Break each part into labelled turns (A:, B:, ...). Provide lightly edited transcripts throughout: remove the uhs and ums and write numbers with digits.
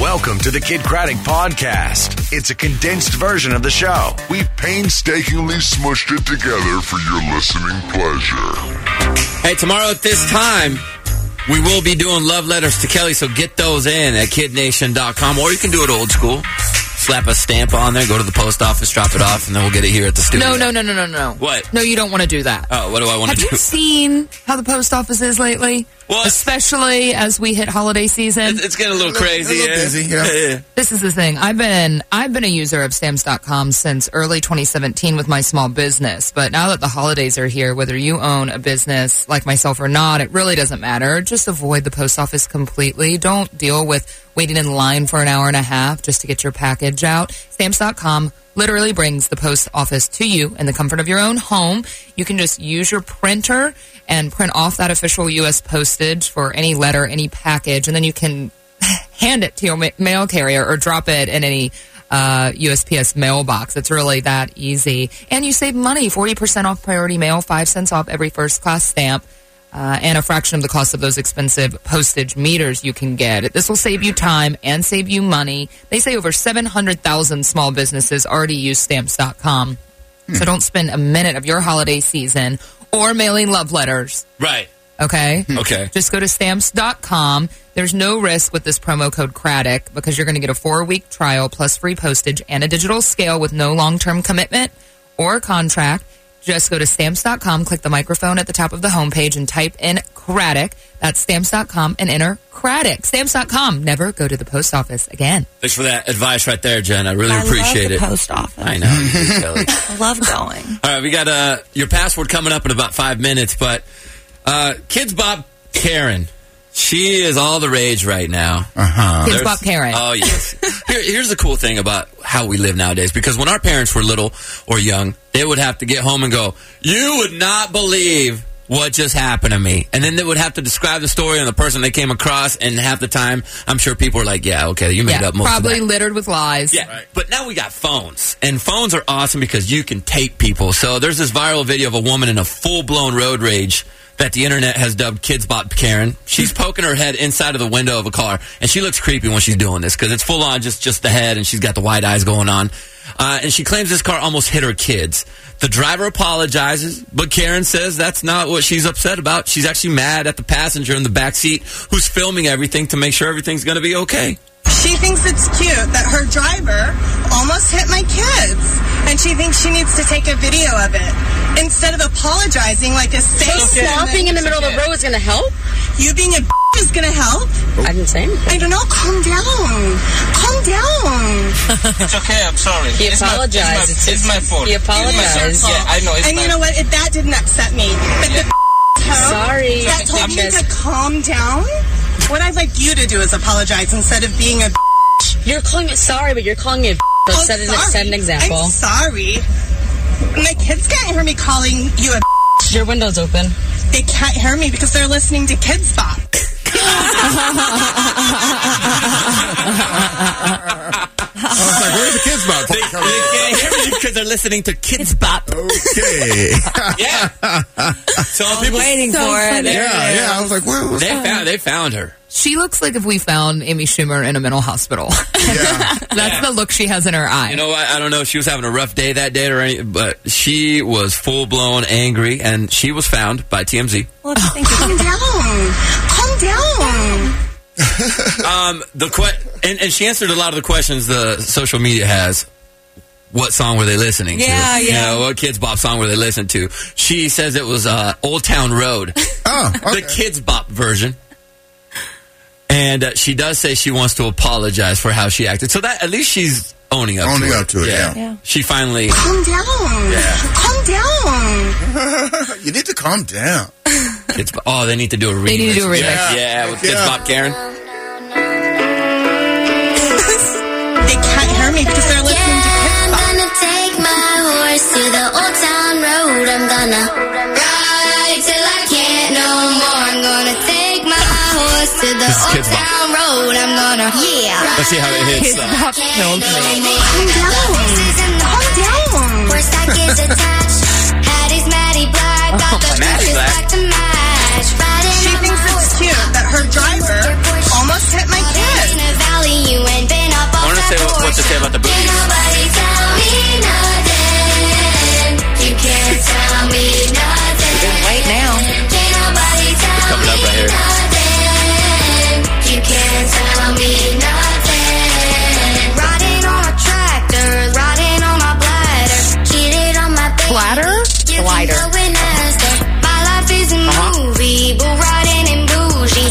A: Welcome to the Kid Craddock Podcast. It's a condensed version of the show.
B: We've painstakingly smushed it together for your listening pleasure.
C: Hey, tomorrow at this time, we will be doing love letters to Kelly, so get those in at kidnation.com, or you can do it old school. Slap a stamp on there, go to the post office, drop it off, and then we'll get it here at the studio.
D: No.
C: What?
D: No, you don't want to do that.
C: Oh, what do I want to do?
D: Have you seen how the post office is lately?
C: What?
D: Especially as we hit holiday season.
C: It's getting a little crazy.
E: A little busy, yeah.
D: This is the thing. I've been a user of Stamps.com since early 2017 with my small business. But now that the holidays are here, whether you own a business like myself or not, it really doesn't matter. Just avoid the post office completely. Don't deal with waiting in line for an hour and a half just to get your package out. Stamps.com literally brings the post office to you in the comfort of your own home. You can just use your printer and print off that official U.S. postage for any letter, any package, and then you can hand it to your mail carrier or drop it in any USPS mailbox. It's really that easy. And you save money, 40% off priority mail, 5 cents off every first-class stamp, and a fraction of the cost of those expensive postage meters you can get. This will save you time and save you money. They say over 700,000 small businesses already use Stamps.com. So don't spend a minute of your holiday season or mailing love letters.
C: Right.
D: Okay?
C: Okay.
D: Just go to Stamps.com. There's no risk with this promo code Craddock because you're going to get a 4-week trial plus free postage and a digital scale with no long-term commitment or contract. Just go to Stamps.com, click the microphone at the top of the homepage, and type in Craddock. That's Stamps.com and enter Craddock. Stamps.com. Never go to the post office again.
C: Thanks for that advice right there, Jen. I really appreciate it.
F: I love the post office.
C: I know. You do, Kelly.
F: I love going.
C: All right, we got your password coming up in about 5 minutes, but Kids Bop Karen, she is all the rage right now.
D: Kids Bop Karen.
C: Oh, yes. Here's the cool thing about how we live nowadays, because when our parents were little or young, they would have to get home and go, "You would not believe what just happened to me." And then they would have to describe the story and the person they came across, and half the time, I'm sure people are like, yeah, okay, you made up most of that.
D: Probably littered with lies.
C: Yeah, right. But now we got phones, and phones are awesome because you can tape people. So there's this viral video of a woman in a full-blown road rage that the internet has dubbed Kids Bop Karen. She's poking her head inside of the window of a car, and she looks creepy when she's doing this because it's full on just the head, and she's got the wide eyes going on. And she claims this car almost hit her kids. The driver apologizes, but Karen says that's not what she's upset about. She's actually mad at the passenger in the back seat who's filming everything to make sure everything's going to be okay.
G: She thinks it's cute that her driver almost hit my kids, and she thinks she needs to take a video of it instead of apologizing like a saint.
H: So stopping in the middle of the road is going to help?
G: You being a is going to help?
H: I didn't say anything.
G: I don't know. Calm down. Calm down.
I: It's okay. I'm sorry.
H: He apologized.
I: It's my fault.
H: He apologized.
I: Yeah, I know.
G: And you know what? That didn't upset me. But the
H: sorry.
G: that told me to calm down. What I'd like you to do is apologize instead of being a
H: You're calling it sorry, but you're calling it set an example.
G: I'm sorry. My kids can't hear me calling you a
H: Your window's open.
G: They can't hear me because they're listening to Kids Bop.
E: I was like, where's the Kids Bop?
C: They can't hear me because they're listening to Kids Bop.
E: Okay.
C: Yeah. So people
D: waiting for it.
E: Yeah. I was like, where was
C: they found her.
D: She looks like if we found Amy Schumer in a mental hospital.
E: Yeah.
D: That's the look she has in her eye.
C: You know what? I don't know if she was having a rough day that day or anything, but she was full-blown angry, and she was found by TMZ.
G: Well, if you think calm down.
C: And she answered a lot of the questions the social media has. What song were they listening to?
D: Yeah.
C: You know, what Kids Bop song were they listening to? She says it was Old Town Road.
E: Oh, okay.
C: The Kids Bop version. And she does say she wants to apologize for how she acted. So that at least she's owning up to it.
E: Yeah.
C: She finally...
G: Calm down.
C: Yeah.
G: Calm down.
E: You need to calm down.
C: Kids Bop. Oh, they need to do a remix.
D: They need to do a remix.
C: Yeah, with Kids Bop Karen.
G: They can't hear me because they're listening to Kids Bop.
J: I'm gonna take my horse to the Old Town Road. I'm gonna ride till I can't no more. I'm gonna take my horse to the Old Town Road. I'm gonna,
C: Let's see how it hits.
D: Kids Bop killed me.
G: Calm down.
J: Horse that gets attached. Hattie's Maddie Black. Got the
C: Maddie
J: pieces
C: Black.
J: back to match. Riding
G: She
J: on
G: thinks
J: my
G: it's
J: horse.
G: cute that her driver almost hit my kids.
J: In a valley, you and
C: say about the boobies?
J: Can't nobody tell me nothing. You can't tell me nothing.
F: Wait now.
J: Can't nobody tell
C: Coming up right here.
J: me nothing. You can't tell me nothing. Riding on a tractor, riding on my bladder, cheated on my baby.
D: Bladder?
J: You can
F: Glider.
J: go and ask her. My life is a movie, but riding in bougie.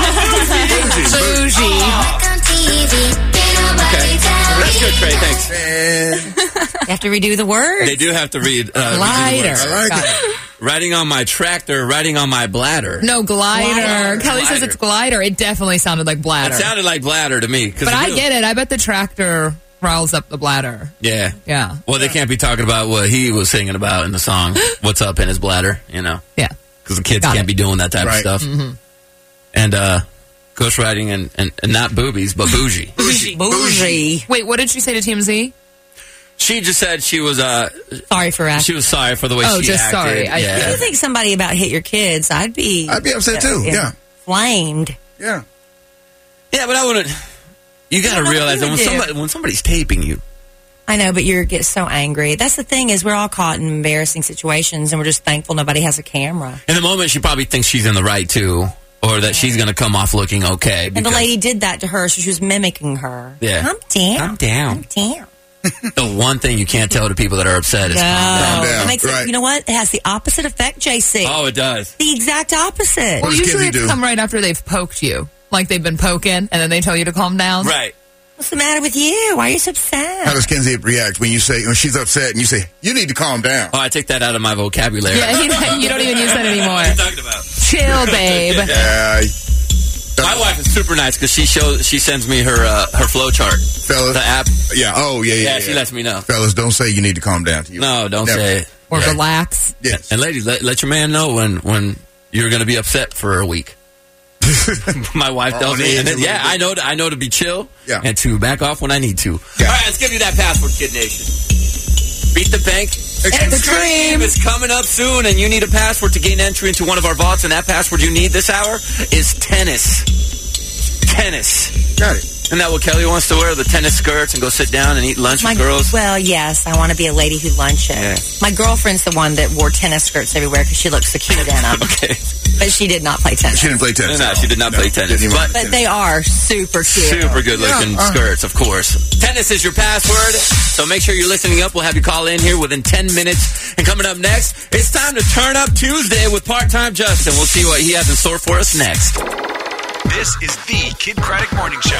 D: Bougie.
J: Like on TV. Can't nobody tell me
C: That's good, Trey. Thanks.
F: You have to redo the word.
C: They do have to read.
F: Glider.
E: I like
F: Got
E: it.
C: Riding on my tractor, riding on my bladder.
D: No, glider. Kelly says
C: Glider.
D: it's glider. It definitely sounded like bladder.
C: It sounded like bladder to me.
D: But I get it. I bet the tractor riles up the bladder.
C: Yeah.
D: Yeah.
C: Well, they can't be talking about what he was singing about in the song. What's up in his bladder, you know?
D: Yeah.
C: Because the kids
D: Got
C: can't
D: it.
C: be doing that type of
E: Right.
C: stuff. And ghost riding and not boobies, but bougie.
F: Bougie.
D: Wait, what did she say to TMZ?
C: She just said she was
F: Sorry for asking.
C: she was sorry for the way
D: Oh,
C: she
D: just
C: acted.
D: sorry.
F: If you think somebody about hit your kids, I'd be
E: upset too. Yeah.
F: flamed.
E: Yeah.
C: Yeah, but I wouldn't. You got
F: I don't
C: to
F: know
C: realize
F: what
C: that
F: you would do.
C: when somebody's taping you.
F: I know, but you get so angry. That's the thing is we're all caught in embarrassing situations, and we're just thankful nobody has a camera.
C: In the moment, she probably thinks she's in the right too, or that she's going to come off looking okay.
F: And the
C: because
F: lady did that to her, so she was mimicking her.
C: Yeah.
F: I'm down.
C: I'm down.
F: I'm down.
C: The one thing you can't tell to people that are upset is calm down.
E: down.
F: It makes it,
E: Right.
F: you know what? It has the opposite effect, JC.
C: Oh, it does.
F: The exact opposite.
D: Well,
E: does
D: usually
E: Kenzie
D: it's
E: do?
D: come right after they've poked you. Like they've been poking, and then they tell you to calm down.
C: Right.
F: What's the matter with you? Why are you so upset?
E: How does Kenzie react when she's upset and you say, you need to calm down?
C: Oh, I take that out of my vocabulary.
D: Yeah, you don't even use that anymore.
C: What are you talking about?
D: Chill, babe.
E: Yeah.
C: My wife is super nice because she sends me her flow chart.
E: Fellas.
C: The app.
E: Yeah. Oh, yeah.
C: Yeah, she lets me know.
E: Fellas, don't say you need to calm down to you.
C: No, don't
E: Never.
C: say it.
D: Or
E: Right.
D: relax.
E: Yes.
C: And ladies, let your man know when you're going to be upset for a week. My wife tells
E: On
C: me,
E: edge
C: and then,
E: a little
C: yeah, I know to be chill
E: Yeah.
C: and to back off when I need to.
E: Yeah.
C: All right, let's give you that password, Kid Nation. Beat the Bank
E: Extreme
C: is coming up soon, and you need a password to gain entry into one of our vaults, and that password you need this hour is tennis. Tennis.
E: Got it.
C: Isn't that what Kelly wants to wear? The tennis skirts and go sit down and eat lunch with girls?
F: Well, yes, I want to be a lady who lunches.
C: Yeah.
F: My girlfriend's the one that wore tennis skirts everywhere because she looks so cute in them.
C: Okay.
F: But she did not play tennis.
E: She didn't play tennis.
C: No, she did not play tennis.
E: didn't even
C: But
E: play
F: But they are super cute.
C: super good looking skirts, of course. Tennis is your password, so make sure you're listening up. We'll have you call in here within 10 minutes. And coming up next, it's time to turn up Tuesday with Part-Time Justin. We'll see what he has in store for us next.
A: This is the Kid Craddock Morning Show.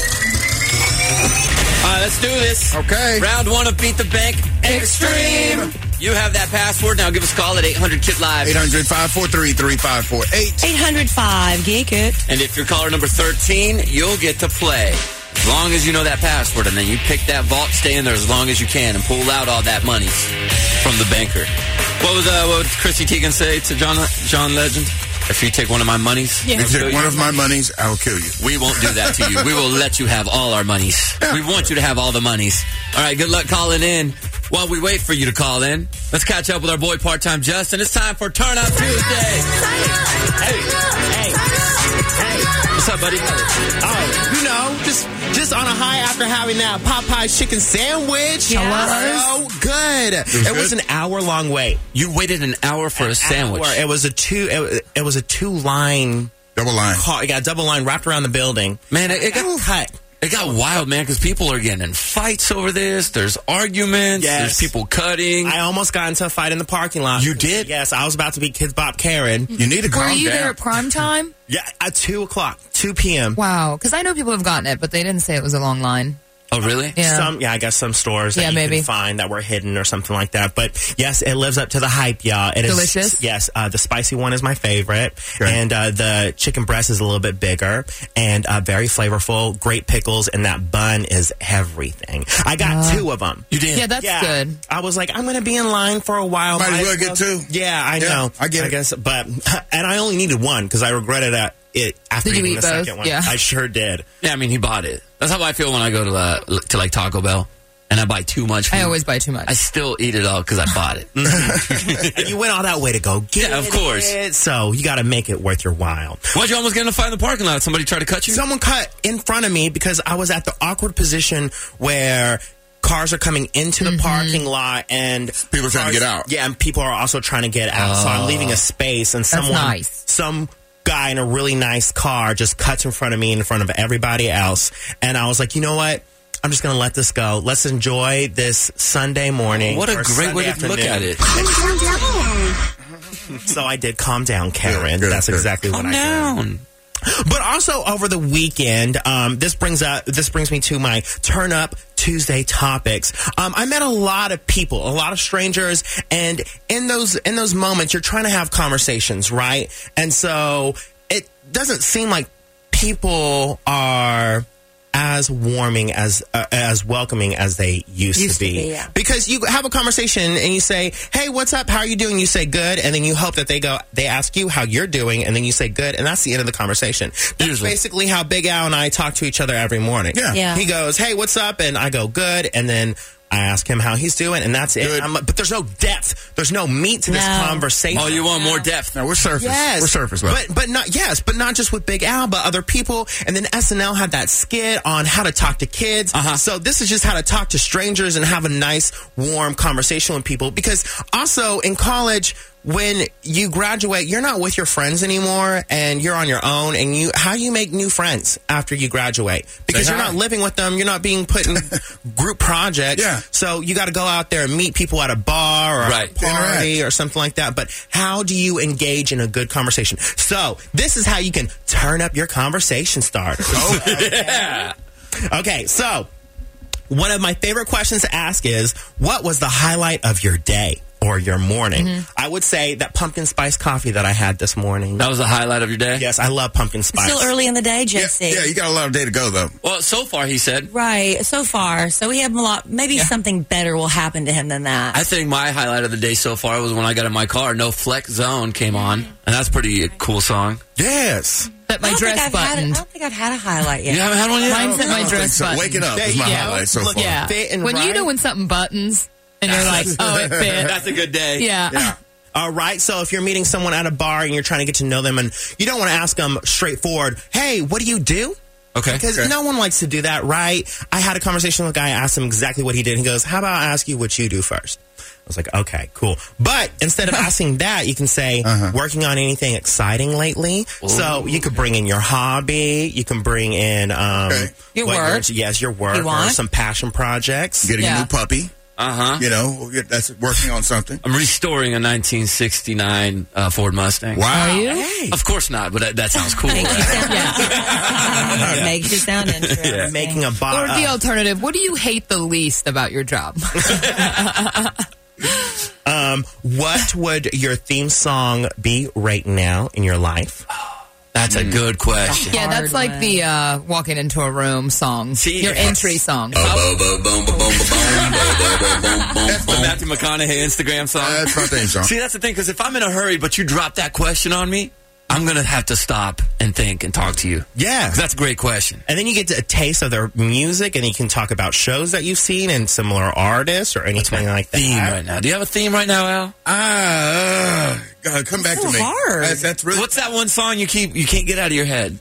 C: All right, let's do this.
E: Okay.
C: Round one of Beat the Bank Extreme. You have that password. Now give us a call at 800-KID-LIVE.
E: 800-543-3548.
F: 805 Geek It.
C: And if you're caller number 13, you'll get to play. As long as you know that password, and then you pick that vault, stay in there as long as you can, and pull out all that money from the banker. What would Chrissy Teigen say to John Legend? If you take one of my monies,
E: If you take one of my monies, I'll kill you.
C: we won't do that to you. We will let you have all our monies. We want you to have all the monies. All right, good luck calling in. While we wait for you to call in, let's catch up with our boy Part-Time Justin. It's time for Turn Up Tuesday. Hey. What's up, buddy?
I: Oh, you know, just on a high after having that Popeye's chicken sandwich.
D: Yes.
I: So good. It was an hour-long wait.
C: You waited an hour for a sandwich.
I: It was a two-line
E: Double line.
I: car. It got a double line wrapped around the building.
C: Man, it got
I: cut.
C: It got wild, man, because people are getting in fights over this. There's arguments.
I: Yes.
C: There's people cutting.
I: I almost got into a fight in the parking lot.
C: You did?
I: Yes, I was about to be Kids Bop Karen.
E: You need to calm
D: Were
E: down.
D: you there at prime time?
I: Yeah, at 2 o'clock, 2 p.m.
D: Wow. Because I know people have gotten it, but they didn't say it was a long line.
C: Oh, really?
D: Yeah.
I: I guess some stores that
D: Yeah,
I: you
D: maybe.
I: can find that were hidden or something like that. But yes, it lives up to the hype, y'all. It is
D: Delicious?
I: Yes, the spicy one is my favorite,
E: Okay.
I: and the chicken breast is a little bit bigger and very flavorful. Great pickles, and that bun is everything. I got 2 of them.
C: You did?
D: Yeah, that's good.
I: I was like, I'm going to be in line for a while.
E: Might as well get 2.
I: Yeah, I
E: Yeah,
I: know.
E: I get it.
I: guess, but and I only needed 1 because I regretted it after
D: Did you
I: eating
D: eat
I: the
D: both?
I: second one.
D: Yeah.
I: I sure did.
C: Yeah, I mean, he bought it. That's how I feel when I go to like Taco Bell. and I buy too much food.
D: I always buy too much.
C: I still eat it all because I bought it.
I: And you went all that way to go get
C: Yeah, of course.
I: it. So you got to make it worth your while.
C: Why'd you almost get in a fight in the parking lot? Somebody tried to cut you?
I: Someone cut in front of me because I was at the awkward position where cars are coming into the parking lot and
E: People are trying to get out.
I: Yeah, and people are also trying to get out. So I'm leaving a space and some guy in a really nice car just cuts in front of me in front of everybody else. And I was like, you know what? I'm just going to let this go. Let's enjoy this Sunday morning.
C: What a
I: or
C: great way
I: Sunday
C: to look at it.
I: So I did calm down, Karen. That's exactly what I did.
C: Down.
I: But also over the weekend, this brings me to my Turn Up Tuesday topics. I met a lot of people, a lot of strangers, and in those moments, you're trying to have conversations, right? And so it doesn't seem like people are as warming, as welcoming as they used to be.
F: Yeah.
I: Because you have a conversation and you say, hey, what's up? How are you doing? You say good. And then you hope that they ask you how you're doing. And then you say good. And that's the end of the conversation. That's basically how Big Al and I talk to each other every morning.
F: Yeah.
I: He goes, hey, what's up? And I go, good. And then I ask him how he's doing, and that's it. But there's no depth. There's no meat to this conversation.
C: Oh, you want more depth?
E: No, we're surface.
I: Yes.
E: We're surface. Bro.
I: But not just with Big Al, but other people. And then SNL had that skit on how to talk to kids. So this is just how to talk to strangers and have a nice, warm conversation with people. Because also in college, when you graduate, you're not with your friends anymore, and you're on your own. And how do you make new friends after you graduate? Because you're not living with them. You're not being put in group projects.
E: Yeah.
I: So you got to go out there and meet people at a bar or a party or something like that. But how do you engage in a good conversation? So this is how you can turn up your conversation starter. Okay, so one of my favorite questions to ask is, what was the highlight of your day or your morning? I would say that pumpkin spice coffee that I had this morning.
C: That was the highlight of your day?
I: Yes, I love pumpkin spice.
F: Still early in the day, Jesse.
E: Yeah, you got a lot of day to go, though.
C: Well, so far, he said.
F: Right, so far. So we have a lot. Maybe something better will happen to him than that.
C: I think my highlight of the day so far was when I got in my car. No Flex Zone came on, and that's a pretty cool song.
I: Yes.
D: That my dress buttoned.
F: I don't think I've had a highlight yet.
C: You haven't had one yet?
D: Mine's at my dress
E: So
D: button.
E: waking up is my highlight so far.
D: Yeah. When you know when something buttons and you're like, oh, it fit.
C: That's a good day.
D: Yeah.
I: All right. So if you're meeting someone at a bar and you're trying to get to know them, and you don't want to ask them straightforward, hey, what do you do?
C: Okay.
I: Because no one likes to do that, right? I had a conversation with a guy. I asked him exactly what he did. He goes, how about I ask you what you do first? I was like, okay, cool. But instead of asking that, you can say, working on anything exciting lately? Ooh. So you could bring in your hobby. You can bring in
F: your work.
I: Your work or some passion projects.
E: Getting a new puppy.
C: Uh-huh.
E: You know, that's working on something.
C: I'm restoring a 1969 Ford Mustang.
E: Wow.
D: Are you?
I: Hey.
C: Of course not, but that sounds cool.
F: Makes you sound interesting.
I: Making a
D: Or the alternative, what do you hate the least about your job?
I: What would your theme song be right now in your life?
C: That's a good question.
D: Yeah, that's like the walking into a room song. Your entry song.
C: That's the Matthew McConaughey Instagram song.
E: That's my theme song.
C: See, that's the thing, because if I'm in a hurry, but you drop that question on me, I'm going to have to stop and think and talk to you.
I: Yeah.
C: That's a great question.
I: And then you get a taste of their music, and you can talk about shows that you've seen and similar artists or anything like that.
C: Theme right now. Do you have a theme right now, Al?
E: Come back
F: so
E: to me.
F: Hard.
E: That's really.
C: What's that one song you can't get out of your head?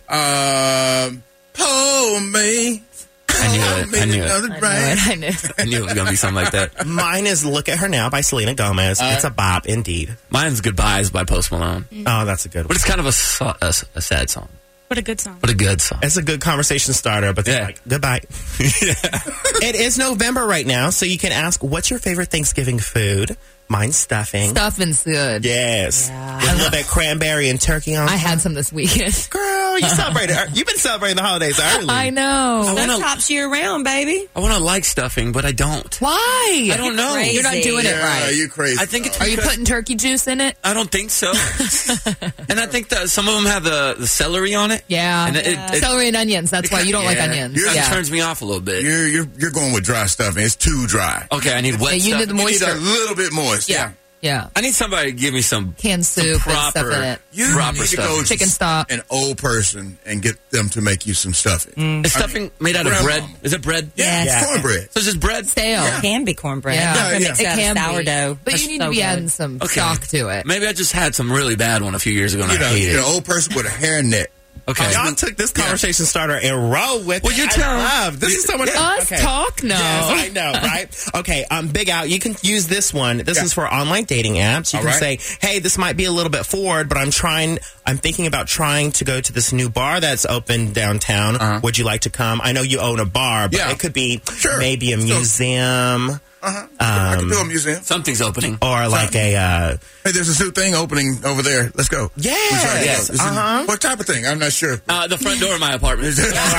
E: Pull me.
C: I knew it.
D: I knew it.
C: I knew it was going to be something like that.
I: Mine is Look at Her Now by Selena Gomez. It's a bop, indeed.
C: Mine's Goodbyes by Post Malone.
I: Oh, that's a good
C: But
I: one.
C: it's kind of a sad song.
H: What a good song.
C: But a good song.
I: It's a good conversation starter, but then like, goodbye. It is November right now, so you can ask, what's your favorite Thanksgiving food? Mine's stuffing.
D: Stuffing's good.
I: Yes. With a little bit of cranberry and turkey on
D: I had some this weekend.
I: Girl, you celebrated. You've been celebrating the holidays early.
D: I know.
F: That tops year round, baby.
C: I want to like stuffing, but I don't.
D: Why?
C: I don't know.
F: Crazy.
D: You're not doing it right.
E: You crazy.
C: I think it's
D: Are you
C: because-
D: putting turkey juice in it?
C: I don't think so. And I think that some of them have the celery on it.
D: Yeah.
C: And it
D: Celery and onions. That's why you don't like
C: yeah,
D: onions.
C: It
D: Yeah.
C: turns me off a little bit.
E: You're going with dry stuffing. It's too dry.
C: Okay, I need wet
D: Yeah, you
C: stuff.
D: need the
E: You need
D: moisture.
E: a little bit moist.
D: Yeah. Yeah.
C: I need somebody to give me some
D: canned soup
C: some
D: and stuff in it.
E: You
C: proper
E: need to go
C: stuff.
E: to
D: Chicken stock.
E: an old person and get them to make you some stuffing.
C: Is stuffing made out of bread? Is it bread?
E: Yeah,
F: Yes.
E: cornbread.
C: So it's just bread?
D: Stale.
F: It can be cornbread.
D: Yeah.
F: Not gonna
E: Yeah,
F: mix
D: It
F: it out
D: can
F: of
D: be.
F: sourdough.
D: But
F: That's
D: you need
F: so
D: to be
F: good.
D: adding some stock to it.
C: Maybe I just had some really bad one a few years ago and I hate
E: You're
C: it.
E: an old person with a hairnet.
C: Okay.
I: Y'all took this conversation starter and roll with
C: Well,
I: it.
C: you
I: I
C: tell-
I: love. This is so much
D: Us talk? No.
I: Yes, I know, right? Okay, Big Al, you can use this one. This
E: Yeah.
I: is for online dating apps. You
E: All
I: can
E: right.
I: say, hey, this might be a little bit forward, but I'm thinking about trying to go to this new bar that's open downtown. Would you like to come? I know you own a bar, but
E: Yeah.
I: it could be
E: Sure.
I: maybe a museum.
E: I can do a museum.
C: Something's opening.
I: Or like a...
E: Hey, there's a zoo thing opening over there. Let's go.
I: Yes.
E: We try to go.
C: Yes.
E: Is it- What type of thing? I'm not sure.
C: The front door of my apartment.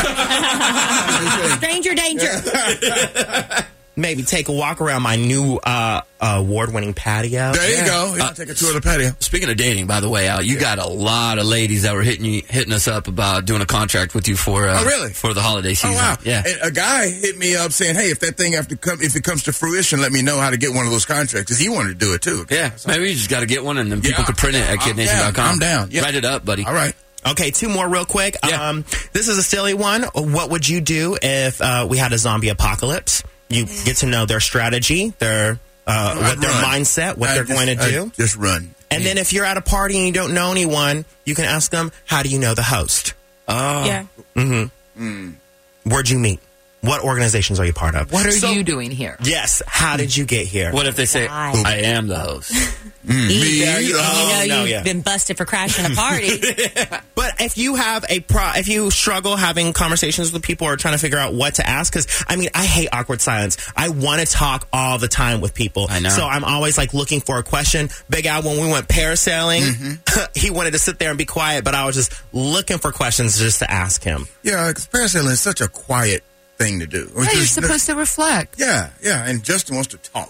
F: Stranger danger.
I: maybe take a walk around my new award-winning patio.
E: There you go. Yeah, take a tour of the patio.
C: Speaking of dating, by the way, Al, you got a lot of ladies that were hitting us up about doing a contract with you for
E: really?
C: for the holiday season.
E: Oh, wow.
C: Yeah.
E: And a guy hit me up saying, hey, if that thing if it comes to fruition, let me know how to get one of those contracts. Because he wanted to do it, too.
C: Yeah. Maybe you just got to get one and then people could print it at kidnation.com.
E: I'm down. Yeah.
C: Write it up, buddy.
E: All right.
I: Okay, two more real quick.
C: Yeah.
I: This is a silly one. What would you do if we had a zombie apocalypse? You get to know their strategy, their what their mindset, what they're going to do.
E: Just run.
I: And then if you're at a party and you don't know anyone, you can ask them, how do you know the host?
C: Oh.
F: Yeah.
I: Where'd you meet? What organizations are you part of?
D: What are you doing here?
I: Yes. How did you get here?
C: What if they say,
F: Why?
C: I am the host?
F: Me.
I: Oh,
F: You know
I: no,
F: you've
I: yeah.
F: been busted for crashing a party.
I: But if you have if you struggle having conversations with people or trying to figure out what to ask, because I mean, I hate awkward silence. I want to talk all the time with people.
C: I know.
I: So I'm always like looking for a question. Big Al, when we went parasailing, he wanted to sit there and be quiet, but I was just looking for questions just to ask him.
E: Yeah, because parasailing is such a quiet thing to do.
D: Yeah, you're supposed to reflect.
E: Yeah, and Justin wants to talk.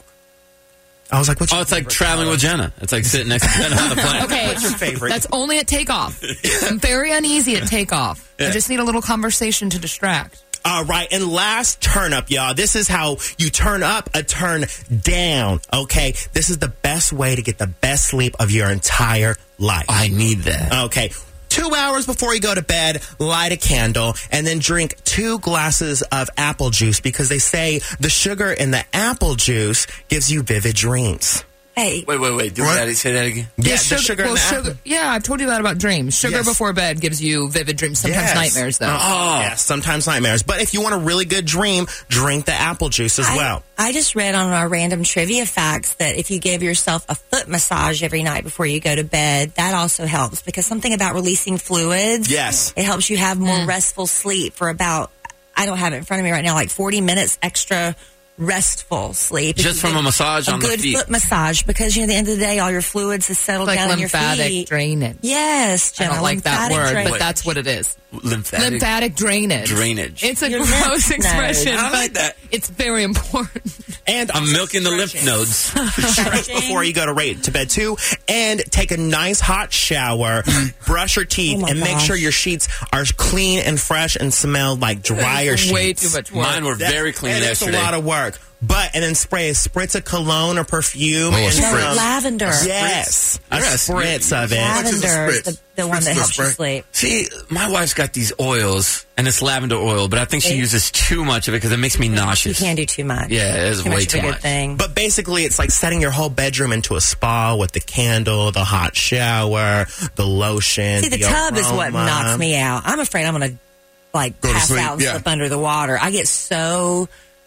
I: I was like, what's
C: Oh,
I: your
C: it's like
I: favorite
C: traveling
I: color?
C: with Jenna. It's like sitting next to Jenna on the plane.
D: Okay,
I: What's your favorite?
D: that's only at takeoff. I'm very uneasy at takeoff. I just need a little conversation to distract.
I: All right, and last turn up, y'all. This is how you turn up a turn down, okay? This is the best way to get the best sleep of your entire life.
C: I need that.
I: Okay. 2 hours before you go to bed, light a candle and then drink 2 glasses of apple juice because they say the sugar in the apple juice gives you vivid dreams.
F: Hey,
C: Wait. Do
E: What?
C: that. Say that again.
I: Yeah, the sugar in the apple.
D: Yeah, I've told you that about dreams. Sugar
I: Yes.
D: before bed gives you vivid dreams, sometimes
I: Yes.
D: nightmares, though.
I: Yes, sometimes nightmares. But if you want a really good dream, drink the apple juice as well.
F: I just read on our random trivia facts that if you give yourself a foot massage every night before you go to bed, that also helps because something about releasing fluids.
I: Yes.
F: It helps you have more restful sleep for about, I don't have it in front of me right now, like 40 minutes extra restful sleep.
C: Just from a massage on the
F: good
C: feet.
F: foot massage because, at the end of the day, all your fluids have settled
D: Like
F: down in your
D: lymphatic
F: feet.
D: drainage.
F: Yes,
D: I
F: Jenna,
D: don't like that
F: lymphatic
D: word,
F: drainage.
D: but that's what it is.
C: Lymphatic
D: Drainage.
C: drainage.
D: It's a
F: Your
D: gross
F: lymph nodes.
D: expression,
C: I like
D: but
C: that.
D: it's very important.
I: And
C: I'm milking the lymph nodes.
I: stretch before you go to bed too, and take a nice hot shower, brush your teeth,
F: Oh my
I: and make
F: gosh.
I: sure your sheets are clean and fresh and smell like dryer sheets.
D: Way too much work.
C: Mine were very clean
I: and
C: yesterday.
I: It's a lot of work. And then spray a spritz of cologne or perfume.
C: Oh, a
I: and
C: spritz.
F: No, lavender.
I: Yes, a
C: Yes.
I: spritz of it.
E: What is a
F: Lavender,
E: spritz?
F: the one
E: Spritz
F: that
E: is a
F: helps you
E: spray?
F: sleep.
C: See, my wife's got these oils, and it's lavender oil, but I think she uses too much of it because it makes me
F: You
C: nauseous.
F: can't do too much.
C: Yeah, it is
F: Too
C: way
F: much of
C: too
F: a good
C: much.
F: thing.
I: But basically, it's like setting your whole bedroom into a spa with the candle, the hot shower, the lotion.
F: See, the tub is what
I: aroma.
F: knocks me out. I'm afraid I'm going to
E: Go to
F: pass
E: sleep,
F: out and
E: yeah.
F: slip under the water. I get so.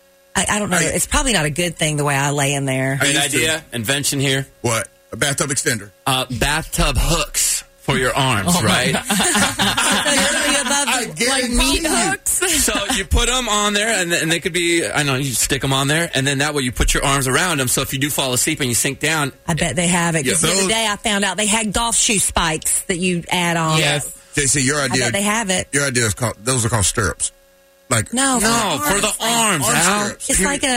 F: I don't know.
E: Hey.
F: It's probably not a good thing the way I lay in there.
C: Great
E: used to-
C: idea. Invention here.
E: What? A bathtub extender.
C: Bathtub hooks for your arms, right?
D: Like meat hooks.
C: So you put them on there, and they could be, I don't know, you stick them on there, and then that way you put your arms around them, so if you do fall asleep and you sink down,
F: I bet they have it. Because
E: Yeah,
F: the other
E: those-
F: day I found out they had golf shoe spikes that you add on.
C: Yes.
E: JC, your
F: I
E: idea.
F: bet they have it.
E: Your idea is called. Those are called stirrups. Like
F: No,
C: no, for the arms, Al.
E: stirrups.
F: It's like a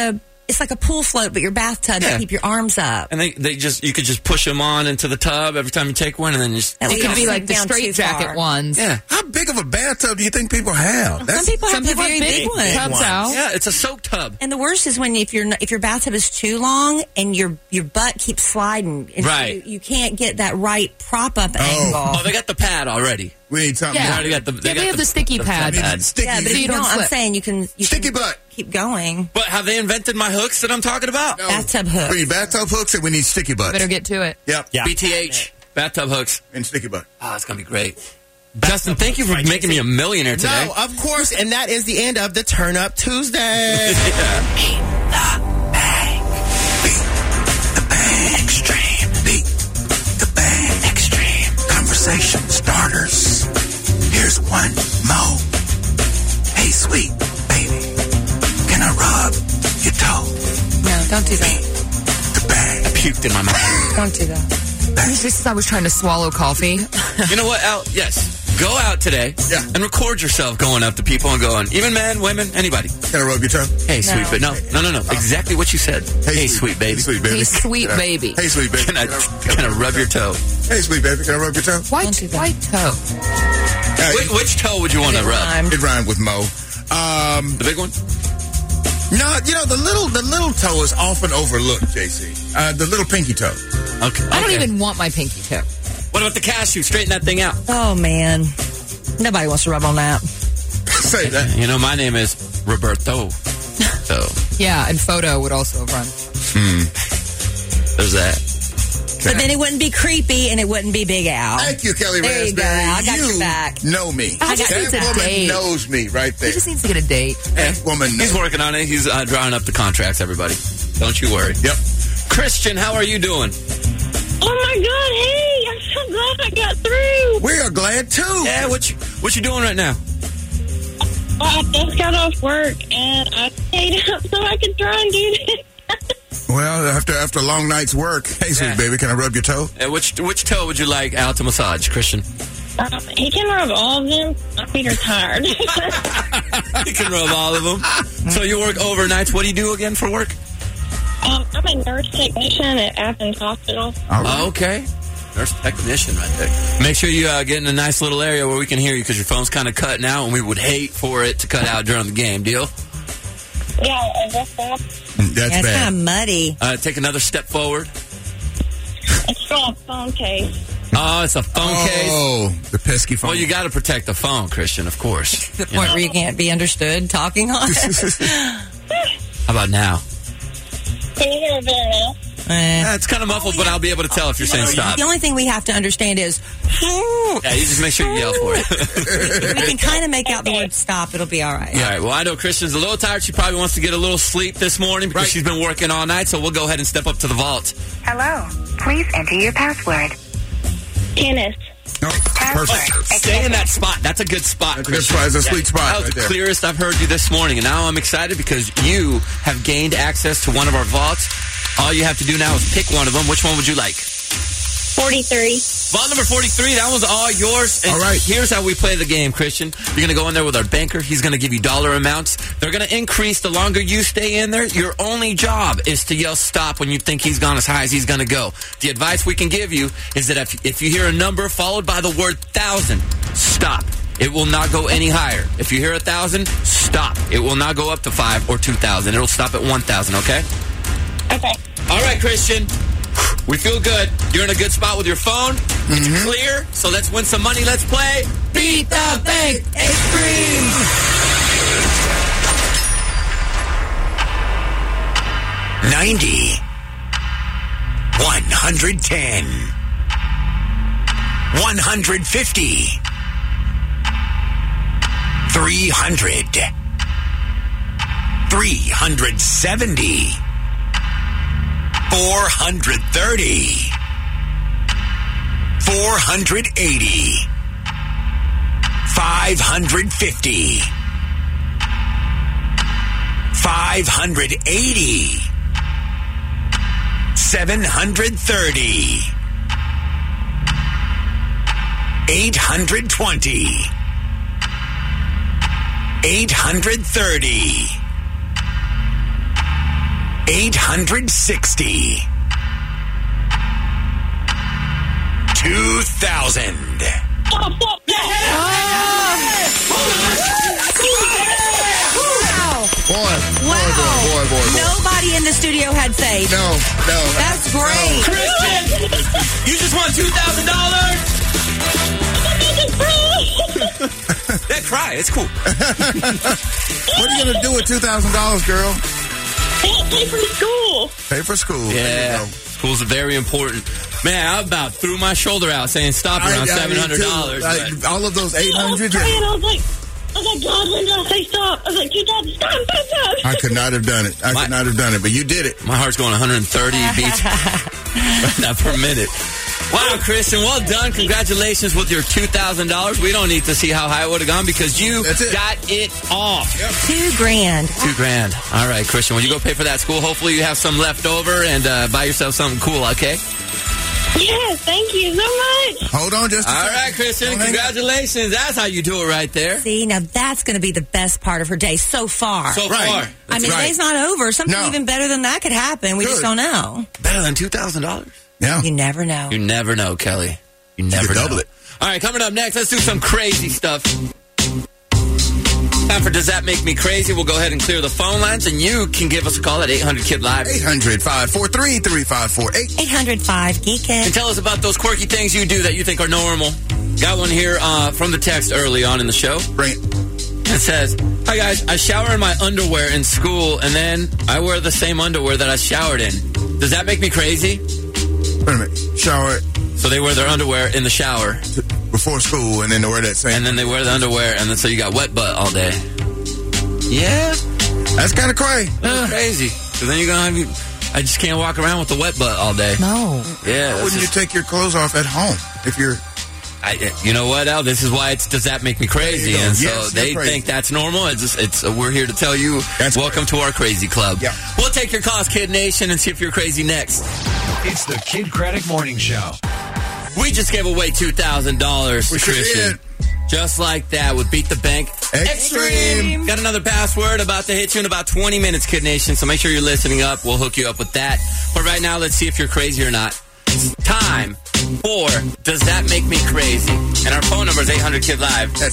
F: it's like a pool float, but your bathtub to keep your arms up.
C: And you could just push them on into the tub every time you take one, and then just.
D: It could be like the straight jacket ones.
C: Yeah.
E: How big of a bathtub do you think people have?
F: Some people have very big ones.
D: Tubs out.
C: Yeah, it's a soak tub.
F: And the worst is when if your bathtub is too long and your butt keeps sliding, and
C: right?
F: You can't get that right prop up angle.
C: Oh, they got the pad already.
E: We need something.
C: Yeah, they
D: have the sticky pad.
E: Sticky.
F: Yeah, but if you don't, I'm saying you can
E: sticky butt.
F: Keep going.
C: But have they invented my hooks that I'm talking about?
E: No.
F: Bathtub hooks.
E: We need bathtub hooks and we need sticky butts.
D: Better get to it.
E: Yep.
C: Yeah. BTH. Bathtub hooks.
E: And sticky butt.
C: Oh, it's going to be great. Justin, thank you for making me a millionaire today.
I: No, of course, and that is the end of the Turn Up Tuesday.
A: Beat the bang. Beat the bang. Extreme. Beat the bang. Extreme. Conversation starters. Here's one. Mo. Hey, sweet baby. Can I rub your toe?
F: No, don't do that.
A: The bang.
C: I puked in my mouth.
F: Don't do that.
D: Just as I was trying to swallow coffee.
C: You know what, Al? Yes. Go out today and record yourself going up to people and going, even men, women, anybody.
E: Can I rub your toe?
C: Hey, sweet baby. No. Exactly what you said. Hey, sweet baby.
E: Hey, sweet baby.
D: Hey, sweet baby.
E: Hey, sweet baby.
C: Can I rub your toe?
E: Hey, sweet baby. Can I rub your toe?
D: White toe.
C: Which toe would you want to rub?
E: It rhymed with Mo.
C: The big one?
E: No, the little toe is often overlooked, JC. The little pinky toe.
C: Okay.
D: I don't even want my pinky toe.
C: What about the cashew? Straighten that thing out.
F: Oh, man. Nobody wants to rub on that.
E: Say that.
C: You know, my name is Roberto. So.
D: Yeah, and photo would also run.
C: There's that.
F: But then it wouldn't be creepy and it wouldn't be Big Al.
E: Thank you, Kelly
F: There you
E: Raspberry.
F: go. I got your back.
E: Know me.
D: I just
E: that
D: needs a
E: woman
D: date.
E: knows me right there.
D: He just needs to get a date.
E: That woman knows.
C: He's working on it. He's drawing up the contracts, everybody. Don't you worry.
E: Yep.
C: Christian, how are you doing?
H: Oh my God! Hey, I'm so glad I got through.
E: We are glad too.
C: Yeah, what you doing right now?
H: Well, I just got off work and I stayed up so I could try and do this.
E: Well, after a long night's work, hey, sweet baby, can I rub your toe?
C: Which toe would you like Al to massage, Christian?
H: He can rub all of them. My feet are tired.
C: He can rub all of them. So you work overnights. What do you do again for work?
H: I'm a nurse technician at Athens Hospital.
C: Right. Okay. Nurse technician right there. Make sure you get in a nice little area where we can hear you because your phone's kind of cutting out and we would hate for it to cut out during the game. Deal?
H: Yeah, I guess that.
E: That's
F: It's
E: bad.
F: kind of muddy.
C: Take another step forward.
H: It's from a phone case.
C: Oh, it's a phone case.
E: Oh, the pesky phone.
C: Well, you got to protect the phone, Christian, of course.
F: The point where you can't be understood talking on it.
C: How about now?
H: Can you hear it better now?
C: It's kind of muffled, but I'll be able to tell if you're saying stop.
F: The only thing we have to understand is
C: Yeah, you just make sure you yell for it.
F: we can kind of make out the word stop. It'll be all right.
C: All right, well, I know Christian's a little tired. She probably wants to get a little sleep this morning because she's been working all night, so we'll go ahead and step up to the vault.
K: Hello. Please enter your password.
H: Tennis.
E: Oh, perfect.
C: Stay in that spot. That's a good spot,
E: That's a good
C: Christian.
E: spot. It's a sweet spot
C: That was
E: right
C: the
E: there.
C: clearest I've heard you this morning, and now I'm excited because you have gained access to one of our vaults. All you have to do now is pick one of them. Which one would you like?
H: 43.
C: Vault number 43, that one's all yours. And
E: all right.
C: Here's how we play the game, Christian. You're going to go in there with our banker. He's going to give you dollar amounts. They're going to increase the longer you stay in there. Your only job is to yell stop when you think he's gone as high as he's going to go. The advice we can give you is that if you hear a number followed by the word 1,000, stop. It will not go any higher. If you hear 1,000, stop. It will not go up to 5 or 2,000. It'll stop at 1,000, okay?
H: Okay.
C: All right, Christian. We feel good. You're in a good spot with your phone. It's clear. So let's win some money. Let's play Beat the Bank Extreme.
A: 90. 110. 150. 300. 370. 430. 480. 550. 580. 730. 820. 830. 860. 2000.
F: Boy. Nobody in the studio had faith.
E: No.
F: That's great.
C: Kristen, you just won $2,000. That cry, it's cool.
E: What are you going to do with $2,000, girl?
H: Pay for school.
E: Pay for school.
C: Yeah, school's very important. Man, I about threw my shoulder out saying stop around $700.
E: All of those 800.
H: I was praying, I was like, God, when did I say stop? I was like, stop.
E: I could not have done it. I could not have done it, but you did it.
C: My heart's going 130 beats per minute. Wow, Christian, well done. Congratulations with your $2,000. We don't need to see how high it would have gone because you got it off.
F: Yep. $2,000.
C: $2,000. All right, Christian, when you go pay for that school, hopefully you have some left over and buy yourself something cool, okay?
H: Yes, thank you so much.
E: Hold on just a second.
C: All right, Christian, congratulations. That's how you do it right there.
F: See, now that's going to be the best part of her day so far.
C: So far.
F: I mean, the day's not over. Something even better than that could happen. We just don't know.
C: Better than $2,000?
E: Yeah.
F: You never know.
C: You never know, Kelly. You never know.
E: Double it.
C: All right, coming up next, let's do some crazy stuff. Time for Does That Make Me Crazy? We'll go ahead and clear the phone lines, and you can give us a call at 800-KID-LIVE.
E: 800-543-3548.
F: 800-5-GEEK-IT.
C: And tell us about those quirky things you do that you think are normal. Got one here from the text early on in the show.
E: Right.
C: It says, hi, guys. I shower in my underwear in school, and then I wear the same underwear that I showered in. Does that make me crazy?
E: Wait a minute. Shower.
C: So they wear their underwear in the shower.
E: Before school, and then they wear that same.
C: And then they wear the underwear, and then so you got wet butt all day. Yeah.
E: That's kind of crazy.
C: Crazy. So then you're going to have I just can't walk around with the wet butt all day.
D: No.
C: Yeah.
E: Why wouldn't you take your clothes off at home if you're...
C: you know what, Al? This is why Does That Make Me Crazy? And so they think that's normal. We're here to tell you, welcome to our crazy club.
E: Yeah.
C: We'll take your calls, Kid Nation, and see if you're crazy next.
A: It's the Kid Craddock Morning Show.
C: We just gave away $2,000 to Christian. Just like that with Beat the Bank Extreme. Got another password about to hit you in about 20 minutes, Kid Nation. So make sure you're listening up. We'll hook you up with that. But right now, let's see if you're crazy or not. It's time for Does That Make Me Crazy? And our phone number is 800-KID-LIVE.
E: That's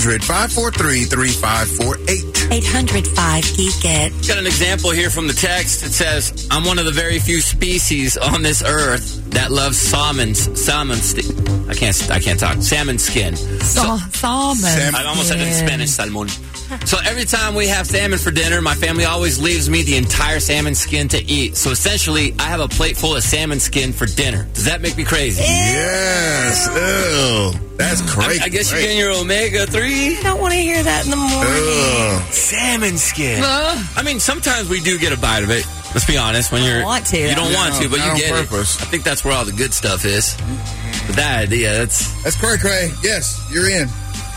E: 800-543-3548.
F: 800-5-GEEK-IT.
C: Got an example here from the text. It says, I'm one of the very few species on this earth that loves salmon skin. I can't talk. Salmon skin.
D: Salmon.
C: I almost said it in Spanish, salmon. So every time we have salmon for dinner, my family always leaves me the entire salmon skin to eat. So essentially, I have a plate full of salmon skin for dinner. Does that make me crazy?
E: Yes. Ew. That's crazy.
C: I guess you're getting your omega-3.
F: I don't want to hear that in the morning.
C: Salmon skin. I mean, sometimes we do get a bite of it. Let's be honest. When you don't want to, but you get it. I think that's where all the good stuff is. But that idea, that's
E: cray. Yes, you're in.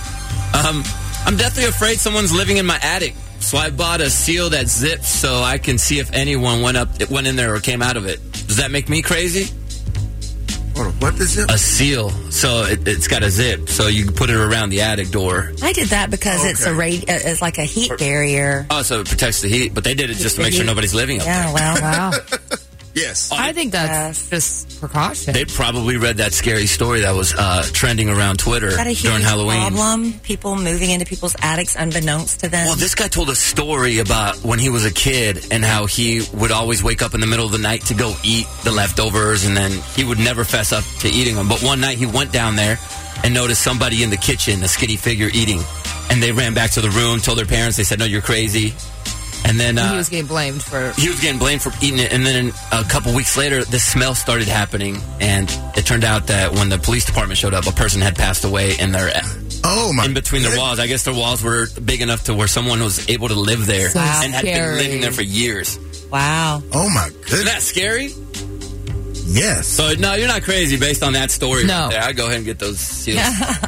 C: I'm definitely afraid someone's living in my attic. So I bought a seal that zips so I can see if anyone went in there or came out of it. Does that make me crazy?
E: What is it?
C: A seal. So it's got a zip, so you can put it around the attic door.
F: I did that because it's like a heat barrier.
C: Oh, so it protects the heat, but they did it just to make sure nobody's living up there.
F: Yeah, wow.
E: Yes.
D: I think that's just precaution.
C: They probably read that scary story that was trending around Twitter during Halloween.
F: Problem? People moving into people's attics unbeknownst to them.
C: Well, this guy told a story about when he was a kid and how he would always wake up in the middle of the night to go eat the leftovers, and then he would never fess up to eating them. But one night he went down there and noticed somebody in the kitchen, a skinny figure, eating. And they ran back to the room, told their parents. They said, no, you're crazy. And then
D: he was getting blamed for
C: eating it. And then a couple weeks later, the smell started happening, and it turned out that when the police department showed up, a person had passed away in their in between their walls. I guess their walls were big enough to where someone was able to live there and had been living there for years.
F: Wow!
E: Oh my goodness!
C: Isn't that scary?
E: Yes.
C: So no, you're not crazy based on that story.
D: No,
C: right there. I'd go ahead and get those seals.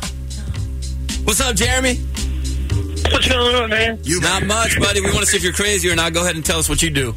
C: What's up, Jeremy?
H: What's going on, man?
C: Not much, buddy. We want to see if you're crazy or not. Go ahead and tell us what you do.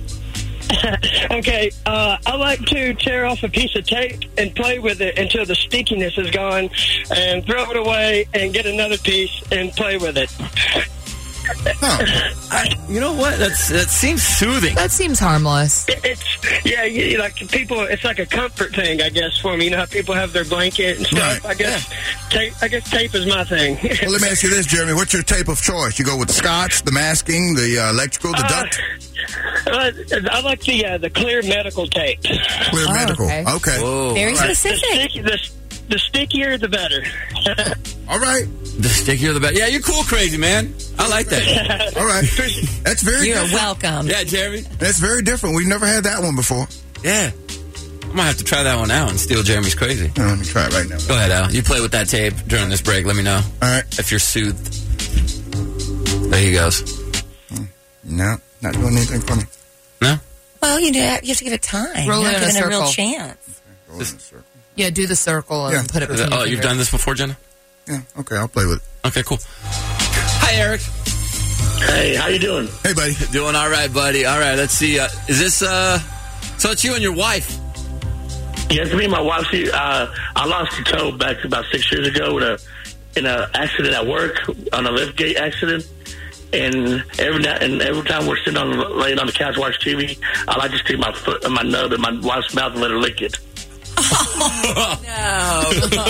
H: Okay, I like to tear off a piece of tape and play with it until the stickiness is gone, and throw it away and get another piece and play with it.
C: You know what? That seems soothing.
D: That seems harmless.
H: It's like people. It's like a comfort thing, I guess, for me. You know how people have their blanket and stuff.
E: Right.
H: I guess tape is my thing.
E: Well, let me ask you this, Jeremy. What's your tape of choice? You go with the Scotch, the masking, the electrical, the duct?
H: I like the clear medical tape.
E: Clear medical. Okay.
C: Whoa.
F: Very specific.
H: The stickier, the better.
E: All right.
C: The stickier, the better. Yeah, you're cool, crazy man. I like that.
E: All right. That's very
F: You're
E: different.
F: welcome.
C: Yeah, Jeremy.
E: That's very different. We've never had that one before.
C: Yeah. I might have to try that one out and steal Jeremy's crazy.
E: Let me try it right now.
C: Go ahead, Al. You play with that tape during this break. Let me know.
E: All right.
C: If you're soothed. There he goes.
E: No, not doing anything for me.
C: No?
F: Well, you have to give it time.
D: Roll
F: You're
D: it
F: not
D: in a
F: giving it a real
D: circle.
F: chance.
E: Go in a circle.
D: Yeah, do the circle and put it between your
C: you've
D: fingers.
C: done this before, Jenna?
E: Yeah, okay, I'll play with it.
C: Okay, cool. Hi, Eric.
H: Hey, how you doing?
E: Hey, buddy.
C: Doing all right, buddy. All right, let's see. Is this, so it's you and your wife?
H: Yes, me and my wife. I lost a toe back about 6 years ago in an accident at work, on a lift gate accident. And every time we're laying on the couch watching TV, I like to stick my foot and my nub in my wife's mouth and let her lick it.
F: Oh, no.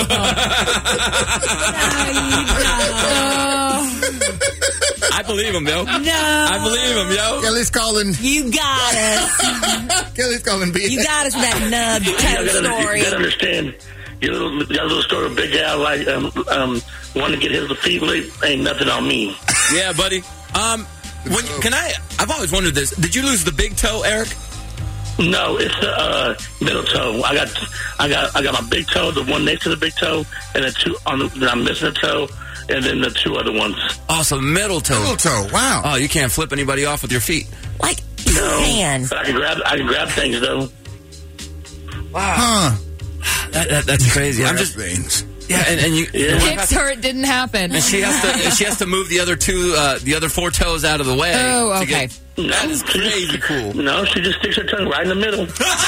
C: I believe him, yo.
F: No.
C: I believe him, yo.
E: Kelly's calling.
F: You got us.
E: Kelly's calling B.
F: You got us with that nub story.
H: You gotta understand. Your little story of Big Al, like, wanting to get his feet licked, ain't nothing on me.
C: Yeah, buddy. I've always wondered this. Did you lose the big toe, Eric?
H: No, it's the middle toe. I got my big toe, the one next to the big toe, and then I'm missing a toe, and then the two other ones.
C: Oh, so middle toe.
E: Middle toe. Wow.
C: Oh, you can't flip anybody off with your feet.
F: Like, man.
H: But I can grab things though.
C: Wow.
E: Huh.
C: That's crazy. I'm
E: Grab
C: just
E: things.
C: yeah, and you
D: Fix her, it didn't happen.
C: and she has to move the other four toes out of the way.
D: Oh,
C: to
D: okay.
C: That is crazy cool.
H: No, she just sticks her tongue right in the middle.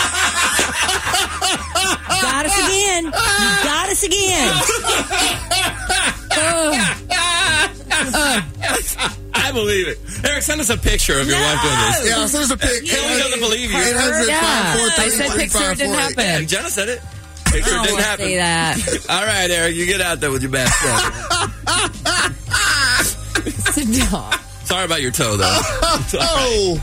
F: Got us again. You got us again.
C: I believe it. Eric, send us a picture of your wife doing this.
E: Yeah, send us a pic.
C: Kelly doesn't believe you.
E: 800
D: I said picture, it didn't happen.
C: And Jenna said it. Picture didn't happen.
F: Say that.
C: All right, Eric, you get out there with your best stuff.
D: Stop.
C: Sorry about your toe, though.
E: Oh.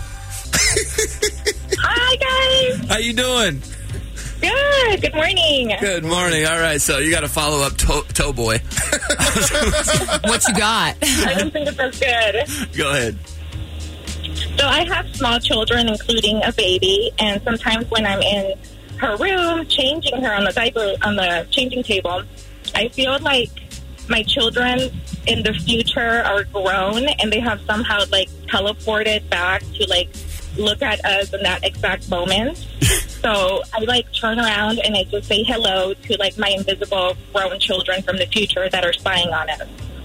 L: Hi, guys.
C: How you doing?
L: Good. Good morning.
C: Good morning. All right, so you got to follow up toe boy.
D: What you got?
L: I don't think that's good.
C: Go ahead.
L: So I have small children, including a baby, and sometimes when I'm in her room changing her on the changing table, I feel like my children in the future are grown and they have somehow like teleported back to like look at us in that exact moment. So I like turn around and I just say hello to like my invisible grown children from the future that are spying on us.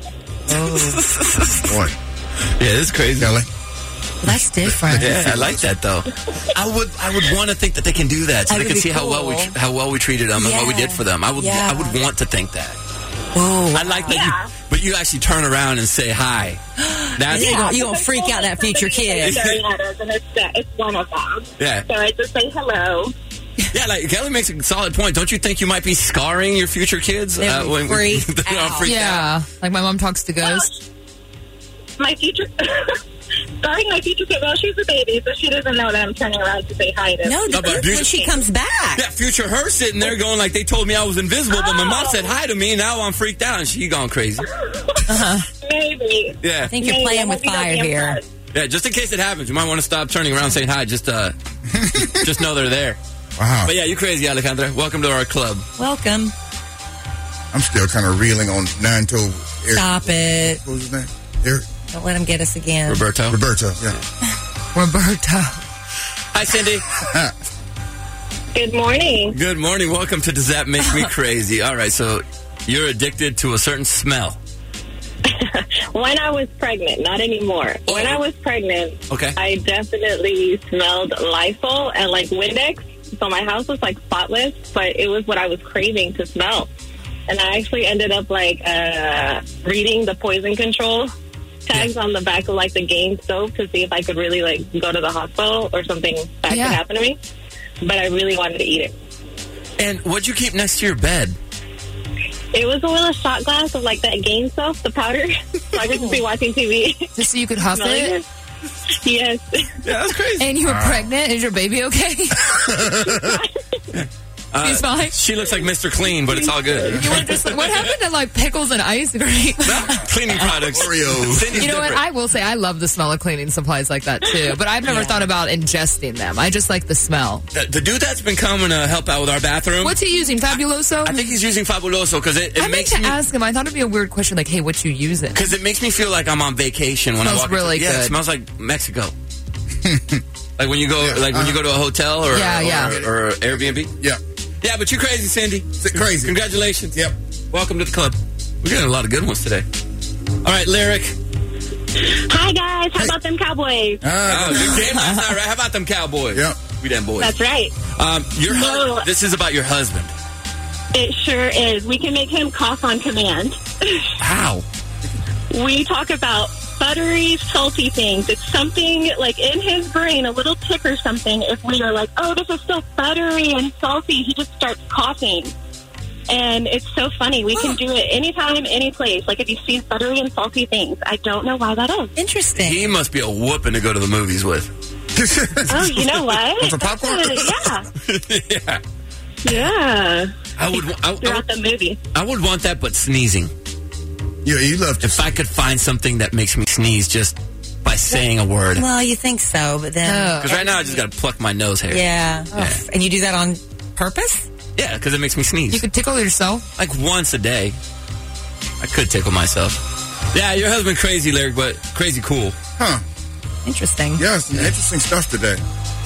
E: Oh. Boy.
C: Yeah, this is crazy.
E: Kelly.
F: That's different.
C: Yeah, I like that though. I would want to think that they can do that, so
F: That
C: they
F: would
C: can
F: be
C: see how well we treated them and what we did for them. I would want to think that.
F: Oh,
C: I like that but you actually turn around and say hi. That's
F: you're gonna freak out that future kid.
L: And it's one of them.
C: Yeah.
L: So I just say hello.
C: Yeah, like Kelly makes a solid point. Don't you think you might be scarring your future kids
F: They'll be freaked
C: they're all
F: out.
C: freaked
D: Yeah,
C: out?
D: like my mom talks to ghosts.
L: My future... Sorry, my future kid. Well, she's a baby, so she doesn't know that I'm turning around to say hi to
F: No,
C: but
F: when she comes back.
C: Yeah, future her sitting there going like, they told me I was invisible, but my mom said hi to me, and now I'm freaked out, and she gone crazy.
L: Maybe.
C: Yeah.
F: I think you're playing with fire here.
C: Yeah, just in case it happens, you might want to stop turning around and saying hi. Just know they're there.
E: Wow.
C: But yeah, you crazy, Alejandra. Welcome to our club.
F: Welcome.
E: I'm still kind of reeling on nine-toe Eric.
F: Stop it.
E: What was his name? Eric?
F: Don't let him get us again.
C: Roberto,
E: yeah.
D: Roberto.
C: Hi, Cindy.
L: Good morning.
C: Good morning. Welcome to Does That Make Me Crazy? All right, so you're addicted to a certain smell.
L: When I was pregnant, not anymore. When I was pregnant, I definitely smelled Lysol and like Windex. So my house was like spotless, but it was what I was craving to smell. And I actually ended up like reading the poison control tags on the back of like the Gain soap to see if I could really like go to the hospital or something bad could happen to me. But I really wanted to eat it.
C: And what'd you keep next to your bed?
L: It was a little shot glass of like that Gain soap, the powder, so I could just be watching TV.
D: Just so you could huff it?
L: Yes.
C: Yeah, that's crazy.
D: And you were pregnant? Is your baby okay? She's fine.
C: She looks like Mr. Clean, but it's all good.
D: You were just like, what happened to like pickles and ice cream?
C: Cleaning products.
E: Oreos.
D: You know what? I will say I love the smell of cleaning supplies like that too, but I've never thought about ingesting them. I just like the smell.
C: The dude that's been coming to help out with our bathroom.
D: What's he using? Fabuloso?
C: I think he's using Fabuloso because it
D: I meant
C: makes
D: to
C: me...
D: ask him. I thought it'd be a weird question like, hey, what you using?
C: Because it makes me feel like I'm on vacation when I
D: Smells
C: walk
D: really
C: Yeah,
D: good.
C: it smells like Mexico. Like when you go when you go to a hotel or Airbnb?
E: Yeah.
C: Yeah, but you crazy, Cindy.
E: Crazy.
C: Congratulations.
E: Yep.
C: Welcome to the club. We're getting a lot of good ones today. All right, Lyric.
L: Hi, guys. How about them Cowboys?
C: Good game last night, right? How about them Cowboys?
E: Yep.
C: We them boys.
L: That's right.
C: This is about your husband.
L: It sure is. We can make him cough on command.
C: How?
L: We talk about buttery, salty things. It's something like in his brain, a little tick or something. If we are like, oh, this is so buttery and salty, he just starts coughing. And it's so funny. We can do it anytime, any place. Like if you see buttery and salty things. I don't know why that is.
F: Interesting.
C: He must be a whooping to go to the movies with.
L: Oh, you know what?
E: Want some popcorn?
L: Yeah.
C: Yeah.
L: Yeah.
C: Throughout
L: the movie.
C: I would want that, but sneezing.
E: Yeah, you love to.
C: If I could find something that makes me sneeze just by saying a word.
F: Well, you think so, but then...
C: Because right now I just got to pluck my nose hair.
F: Yeah. And you do that on purpose?
C: Yeah, because it makes me sneeze.
D: You could tickle yourself?
C: Like once a day. I could tickle myself. Yeah, your husband crazy, Lyric, but crazy cool.
E: Huh.
F: Interesting.
E: Yeah, some interesting stuff today.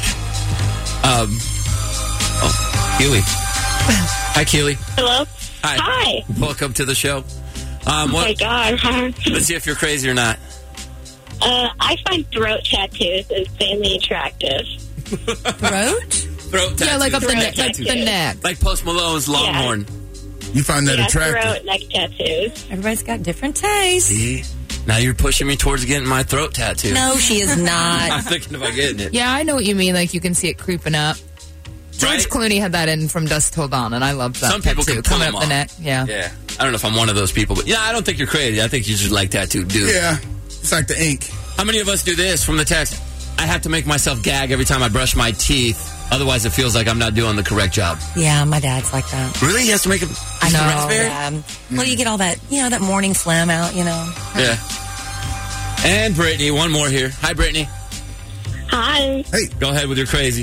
C: Keely. Hi, Keely.
L: Hello?
C: Hi. Welcome to the show.
L: Oh my God.
C: Let's see if you're crazy or not.
L: I find throat tattoos insanely attractive.
F: Throat?
C: Throat tattoos.
D: Yeah, like up the neck.
L: Throat
D: Like the
L: tattoos.
D: neck.
C: Like Post Malone's Longhorn.
E: You find that attractive?
L: Throat, neck tattoos.
F: Everybody's got different tastes.
C: See? Now you're pushing me towards getting my throat tattoo.
F: No, she is not.
C: I'm thinking about getting it.
D: Yeah, I know what you mean. Like you can see it creeping up. George Clooney had that in From Dusk Till Dawn, and I loved that.
C: Some people
D: tattoo,
C: can pull
D: coming
C: them
D: up the
C: off.
D: neck. Yeah.
C: Yeah. I don't know if I'm one of those people, but yeah, I don't think you're crazy. I think you just like tattooed dudes.
E: Yeah. It's like the ink.
C: How many of us do this from the text? I have to make myself gag every time I brush my teeth. Otherwise, it feels like I'm not doing the correct job.
F: Yeah, my dad's like that.
C: Really? He has to make it.
F: I know. Yeah. Well, you get all that, that morning phlegm out,
C: Yeah. And Brittany, one more here. Hi, Brittany.
L: Hi.
E: Hey.
C: Go ahead with your crazy.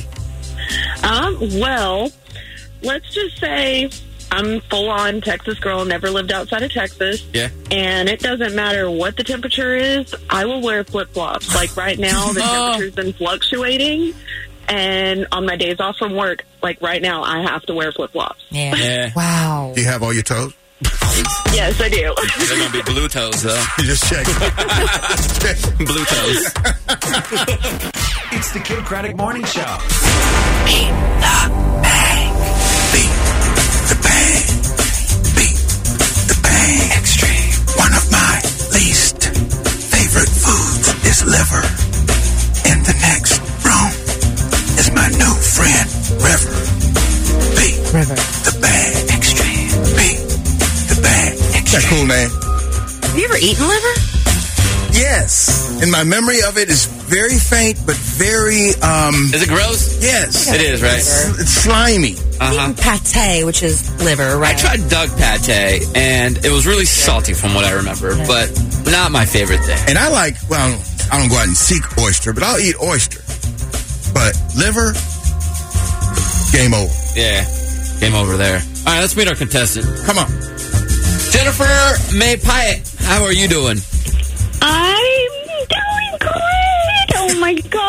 L: Well, let's just say I'm full-on Texas girl, never lived outside of Texas.
C: Yeah.
L: And it doesn't matter what the temperature is, I will wear flip-flops. Like right now, the temperature's been fluctuating. And on my days off from work, like right now, I have to wear flip-flops.
C: Yeah.
D: Wow.
E: Do you have all your toes?
L: Yes, I do.
C: They're going to be blue toes, though.
E: You just check.
C: Blue toes.
A: It's the Kim Craddock Morning Show.
M: Beat the bang. Beat the bang. Beat the bang. Extreme. One of my least favorite foods is liver. In the next room is my new friend, River. Beat the bang. Extreme. Beat the bang. Extreme.
E: That's a cool name.
F: Have you ever eaten liver?
E: Yes. And my memory of it is very faint, but very,
C: Is it gross?
E: Yes.
C: It is, right?
E: It's slimy.
F: Eaten pate, which is liver, right?
C: I tried Doug pate, and it was really salty from what I remember, but not my favorite thing.
E: And I like, well, I don't go out and seek oyster, but I'll eat oyster. But liver, game over.
C: Yeah, game over there. All right, let's meet our contestant.
E: Come on.
C: Jennifer May Pyatt, how are you doing?
N: I'm doing great. Oh my God.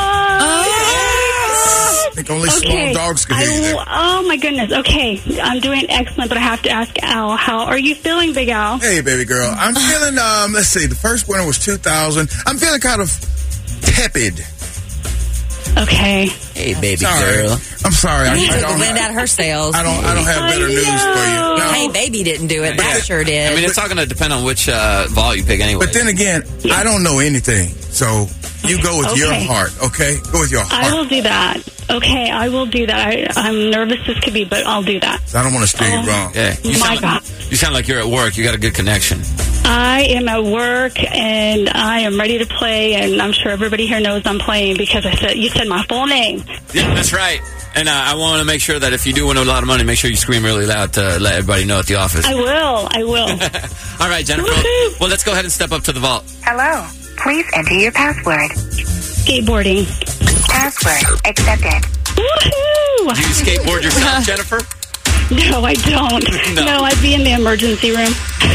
E: I think only small dogs can hear you there.
N: Oh my goodness. Okay. I'm doing excellent, but I have to ask Al, how are you feeling, Big Al?
E: Hey, baby girl. I'm feeling, let's see, the first winter was 2000. I'm feeling kind of tepid.
N: Okay.
C: Hey, baby
E: Sorry.
C: girl.
E: I'm sorry.
F: You
E: I
F: took
E: don't
F: the wind out of her sails.
E: I don't have better news for you. No.
F: Hey, baby didn't do it. That sure did.
C: I mean, it's all going to depend on which vault you pick anyway.
E: But then again, I don't know anything. So you go with your heart, okay? Go with your heart.
N: I will do that. Okay, I will do that. I'm nervous as could be, but I'll do that.
E: I don't want to steer you wrong.
C: Yeah.
N: God.
C: You sound like you're at work. You got a good connection.
N: I am at work, and I am ready to play, and I'm sure everybody here knows I'm playing because you said my full name.
C: Yeah, that's right. And I want to make sure that if you do win a lot of money, make sure you scream really loud to let everybody know at the office.
N: I will.
C: All right, Jennifer.
N: Woohoo.
C: Well, let's go ahead and step up to the vault.
K: Hello. Please enter your password.
N: Skateboarding.
K: Password accepted.
N: Woohoo!
C: Do you skateboard yourself, Jennifer?
N: No, I don't. No, I'd be in the emergency room.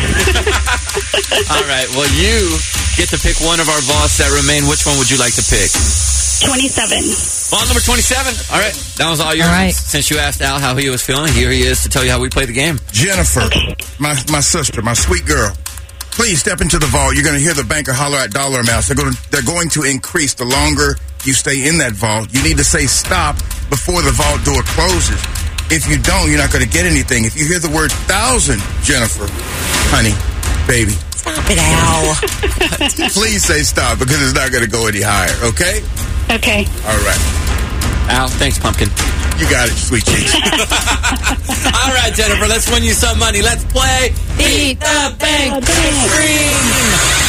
C: All right. Well, you get to pick one of our vaults that remain. Which one would you like to pick?
N: 27.
C: Vault number 27. All right. That was all yours.
D: All right.
C: Since you asked Al how he was feeling, here he is to tell you how we play the game.
E: Jennifer, my sister, my sweet girl, please step into the vault. You're going to hear the banker holler at dollar amounts. They're going to increase the longer you stay in that vault. You need to say stop before the vault door closes. If you don't, you're not going to get anything. If you hear the word 1,000, Jennifer, honey, baby,
F: Stop it, Al.
E: please say stop because it's not going to go any higher, okay?
N: Okay.
E: All right.
C: Al, thanks, Pumpkin.
E: You got it, sweet cheeks.
C: All right, Jennifer, let's win you some money. Let's play Beat the Bank Extreme.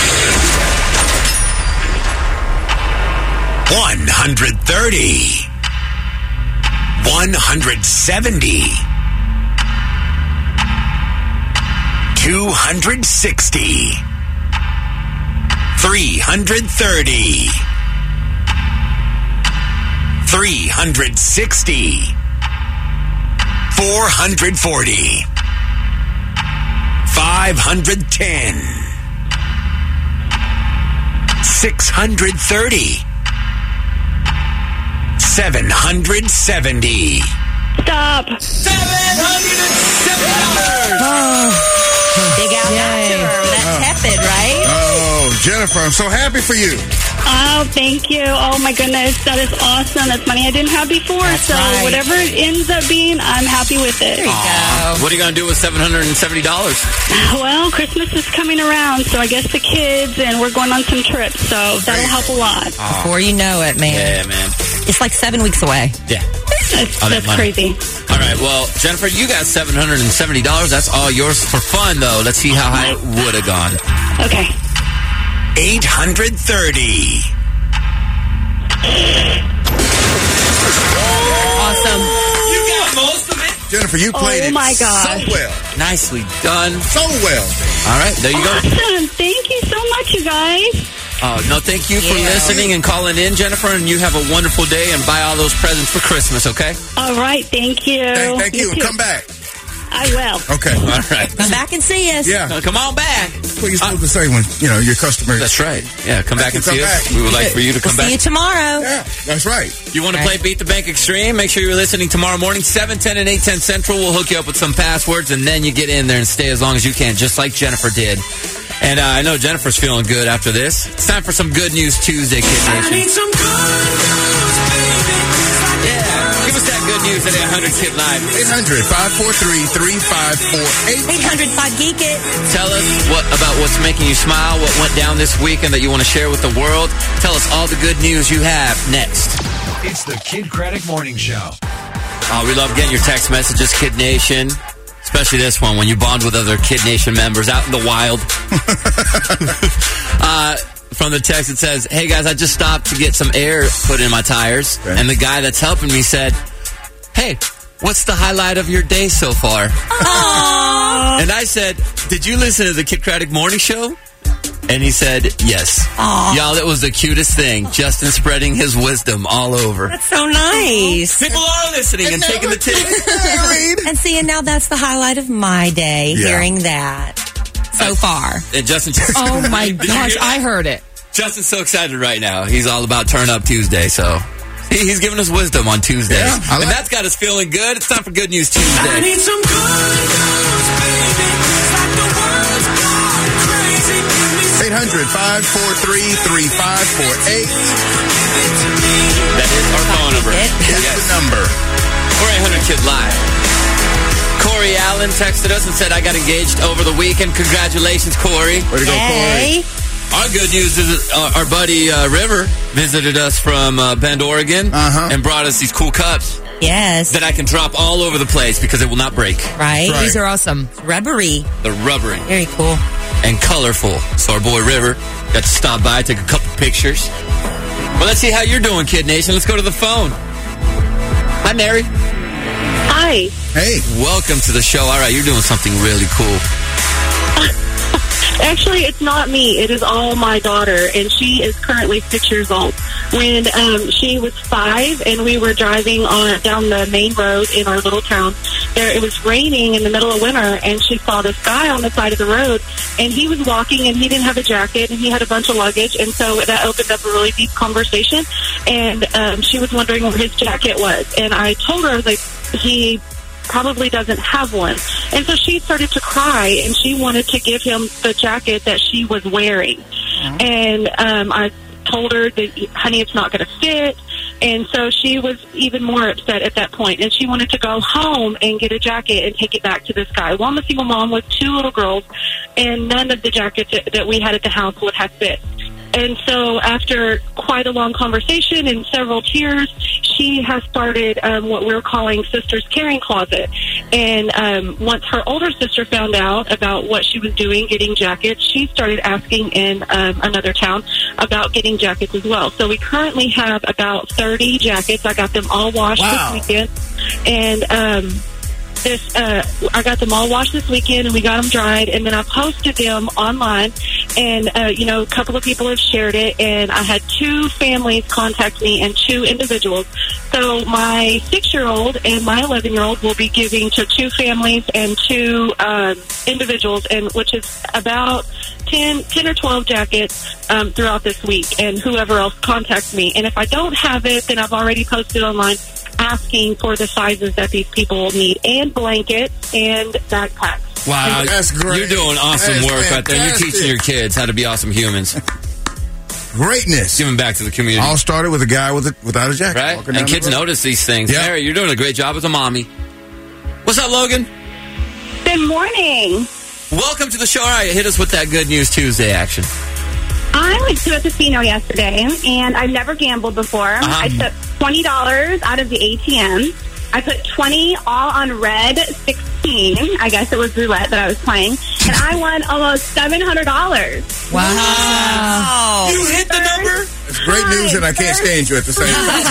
M: 130. 170. 260. 330. 360. 440. 510. 630. 770.
N: Stop.
C: $770.
F: Big Al got to her. That's tepid, right?
E: Oh, Jennifer, I'm so happy for you.
N: Oh, thank you. Oh, my goodness. That is awesome. That's money I didn't have before.
F: That's right.
N: Whatever it ends up being, I'm happy with it.
F: There you go.
C: What are you going to do with $770?
N: Well, Christmas is coming around, so I guess the kids, and we're going on some trips, so that'll help a lot.
F: Before you know it, man.
C: Yeah, man.
F: It's like 7 weeks away.
C: Yeah.
N: That's crazy.
C: All right, well, Jennifer, you got $770. That's all yours for fun, though. Let's see how high it would have gone.
N: Okay.
M: 830.
D: Awesome.
C: You got most of it.
E: Jennifer, you played
N: Oh,
E: it
N: my gosh.
E: so well.
C: Nicely done.
E: So well.
C: All right, there you go.
N: Awesome. Thank you so much, you guys.
C: No, thank you for listening and calling in, Jennifer, and you have a wonderful day and buy all those presents for Christmas, okay?
N: All right. Thank you.
E: Thank you.
N: too.
E: Come back.
N: I will.
E: Okay.
C: All right.
F: Come back and see us.
E: Yeah.
C: Come on back.
E: What you're supposed to say when, your customers.
C: That's right. Yeah, come back and
E: Come
C: see us.
E: back.
C: We would like for you to come
F: We'll
C: back.
F: see you tomorrow.
E: Yeah, that's right.
C: You want to play Beat the Bank Extreme? Make sure you're listening tomorrow morning, 7:10 and 8:10 Central. We'll hook you up with some passwords, and then you get in there and stay as long as you can, just like Jennifer did. And I know Jennifer's feeling good after this. It's time for some Good News Tuesday, Kid Nation.
M: I need some good news, baby.
C: Yeah, give us that good news at 800 Kid Live.
E: 800-543-3548.
F: 800 Geek It.
C: Tell us about what's making you smile, what went down this weekend that you want to share with the world. Tell us all the good news you have next.
A: It's the Kid Craddock Morning Show.
C: We love getting your text messages, Kid Nation. Especially this one, when you bond with other Kid Nation members out in the wild. From the text, it says, "Hey guys, I just stopped to get some air put in my tires." Okay. And the guy that's helping me said, "Hey, what's the highlight of your day so far?"
F: Aww.
C: And I said, "Did you listen to the Kid Craddock Morning Show?" And he said, "Yes."
F: Aww.
C: Y'all, it was the cutest thing. Justin spreading his wisdom all over.
F: That's so nice.
C: People are listening and taking the tips.
F: And see, and now that's the highlight of my day, hearing that so far.
C: And Justin,
D: Oh my gosh, I heard it.
C: Justin's so excited right now. He's all about Turn Up Tuesday, so he's giving us wisdom on Tuesdays.
E: Yeah,
C: and that's got us feeling good. It's time for Good News Tuesday.
M: I need some good news, baby. It's like the world's gone crazy.
E: 800-543-3548.
C: That is our
E: Yes. The number.
C: Or 800-KID-LIVE. Corey Allen texted us and said, I got engaged over the weekend. Congratulations, Corey.
E: Way to go, Corey.
C: Our good news is our buddy River visited us from Bend, Oregon, and brought us these cool cups.
F: Yes.
C: That I can drop all over the place because it will not break.
F: Right.
D: These are awesome.
F: Rubbery.
C: They're rubbery.
F: Very cool.
C: And colorful. So our boy River got to stop by, take a couple pictures. Well, let's see how you're doing, Kid Nation. Let's go to the phone. Hi, Mary.
O: Hi.
E: Hey.
C: Welcome to the show. All right, you're doing something really cool.
O: Actually, it's not me. It is all my daughter, and she is currently 6 years old. When she was 5 and we were driving down the main road in our little town, it was raining in the middle of winter, and she saw this guy on the side of the road, and he was walking, and he didn't have a jacket, and he had a bunch of luggage, and so that opened up a really deep conversation, and she was wondering where his jacket was, and I told her, I was like, he probably doesn't have one. And so she started to cry, and she wanted to give him the jacket that she was wearing. And I told her that, honey, it's not going to fit. And so she was even more upset at that point. And she wanted to go home and get a jacket and take it back to this guy. Well, I'm a single mom with 2 little girls, and none of the jackets that we had at the house would have fit. And so after quite a long conversation and several tears, she has started what we're calling Sister's Caring Closet. And once her older sister found out about what she was doing, getting jackets, she started asking in another town about getting jackets as well. So we currently have about 30 jackets. I got them all washed this weekend. And I got them all washed this weekend, and we got them dried, and then I posted them online, and, a couple of people have shared it, and I had 2 families contact me and 2 individuals. So my 6-year-old and my 11-year-old will be giving to 2 families and 2 individuals, and which is about 10 or 12 jackets throughout this week, and whoever else contacts me. And if I don't have it, then I've already posted online asking for the sizes that these people need, and blankets and backpacks.
C: Wow,
E: that's great.
C: You're doing awesome work right there. You're teaching your kids how to be awesome humans.
E: Greatness.
C: Giving back to the community.
E: All started with a guy without a jacket.
C: Right? And kids notice these things.
E: Yeah.
C: Mary, you're doing a great job as a mommy. What's up, Logan?
O: Good morning.
C: Welcome to the show. All right, hit us with that Good News Tuesday action.
O: I went to a casino yesterday, and I've never gambled before. I took $20 out of the ATM. I put 20 all on red 16. I guess it was roulette that I was playing. And I won almost $700.
D: Wow.
C: You hit the number?
E: It's great news, and I can't stand you at the same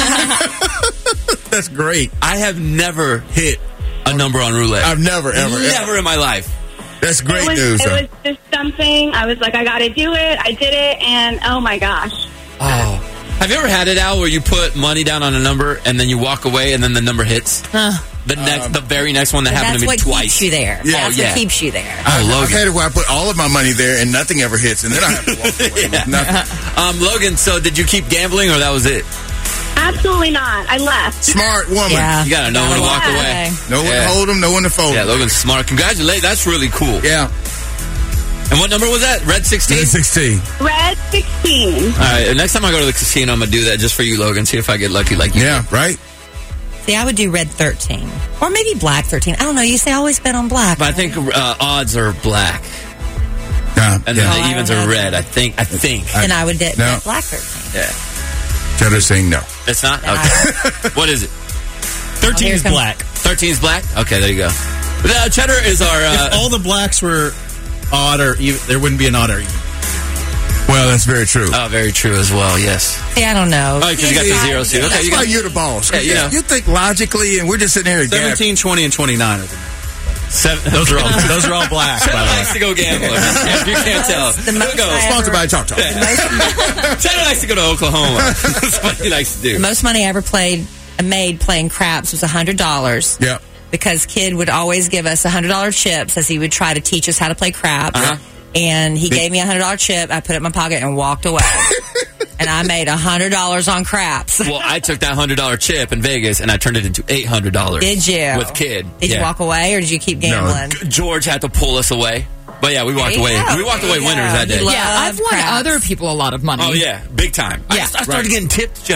E: time. That's great.
C: I have never hit a number on roulette.
E: I've never, ever
C: in my life.
E: That's great news.
O: It was just something. I was like, I got to do it. I did it, and oh my gosh.
C: Oh. Have you ever had it, Al, where you put money down on a number and then you walk away and then the number hits? The very next one that happened to me
F: twice. That's what keeps you there.
C: Yeah,
F: That's what keeps you there.
E: I've had it where I put all of my money there and nothing ever hits, and then I have to walk away with nothing.
C: Logan, so did you keep gambling, or that was it?
O: Absolutely not. I left.
E: Smart woman.
C: Yeah. You got to know when to walk away.
E: Know when to hold them, know when to fold them.
C: Yeah, Logan's smart. Congratulations. That's really cool.
E: Yeah.
C: And what number was that? Red 16?
E: Red 16.
O: Red 16.
C: All right, next time I go to the casino, I'm going to do that just for you, Logan. See if I get lucky like you.
E: Yeah, right?
F: See, I would do red 13. Or maybe black 13. I don't know. You say I always bet on black.
C: But I think odds are black. And then the evens are red, I think.
F: Then I would bet black 13.
C: Yeah.
E: Cheddar's saying no.
C: It's not? Okay. What is it?
P: 13 is black.
C: 13 is black? Okay, there you go. Cheddar is our...
P: if all the blacks were odd or even, there wouldn't be an odd or even.
E: Well, that's very true.
C: Oh, very true as well, yes.
F: See, I don't know.
C: Oh, because you got the zeros too. Okay,
E: that's why you're the boss.
C: Yeah,
E: you think logically, and we're just sitting here.
P: 17, 20, and 29 are the those are all black.
C: Cheddar likes to go gamble. If you can't tell.
E: Sponsored by Talk Talk.
C: Cheddar likes to go to Oklahoma. That's what he likes to do.
F: The most money I ever made playing craps was $100.
E: Yeah.
F: Because Kid would always give us $100 chips as he would try to teach us how to play craps. And he gave me a $100 chip. I put it in my pocket and walked away. And I made $100 on craps.
C: Well, I took that $100 chip in Vegas and I turned it into $800.
F: Did you?
C: With Kid.
F: Did you walk away or did you keep gambling?
C: No. George had to pull us away. But yeah, we walked away. We walked away winners that day.
D: Yeah, I've won other people a lot of money.
C: Oh yeah, big time.
D: Yeah.
C: I started getting tipped, Jenna.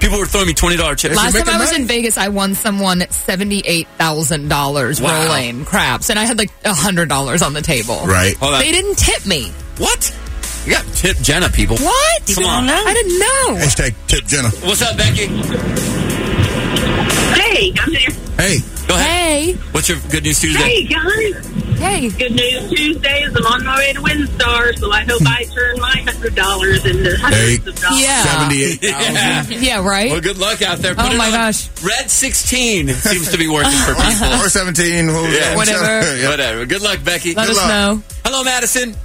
C: People were throwing me $20 chips.
D: Last time I was in Vegas, I won someone $78,000 rolling craps, and I had like $100 on the table.
E: Right.
D: They didn't tip me.
C: What? You got tip Jenna, people.
D: What?
C: Come on.
D: I didn't know.
E: Hashtag tip Jenna.
C: What's up, Becky?
O: Hey, I'm here.
E: Hey.
C: Go ahead.
D: Hey.
C: What's your Good News Tuesday?
O: Hey, guys.
D: Hey.
O: Good News Tuesdays. I'm on my way to WinStar, so I hope I turn my $100 into hundreds of dollars.
D: Yeah.
E: 78,000.
D: Yeah, right?
C: Well, good luck out there. Put
D: Oh,
C: it
D: my
C: on.
D: gosh.
C: Red 16 seems to be working for people.
E: Or 17.
D: Whatever.
E: Yeah.
C: Whatever. Good luck, Becky.
D: Let
C: Good
D: us
C: luck.
D: know.
C: Hello, Madison.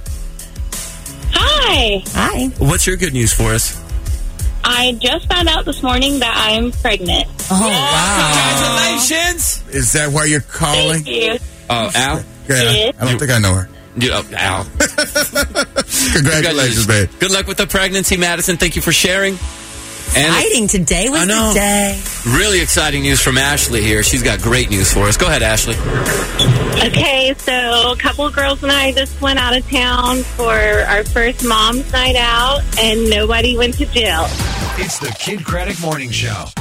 L: Hi.
F: Hi.
C: What's your good news for us?
L: I just found out this morning that I'm pregnant.
D: Oh, wow.
C: Congratulations.
E: Is that why you're calling?
L: Thank you.
C: Oh, Al?
E: Okay, I don't think I know her.
C: Al.
E: Congratulations, babe.
C: Good luck with the pregnancy, Madison. Thank you for sharing.
F: Exciting. Today was the day.
C: Really exciting news from Ashley here. She's got great news for us. Go ahead, Ashley.
L: Okay, so a couple of girls and I just went out of town for our first mom's night out, and nobody went to jail.
A: It's the Kid Craddock Morning Show.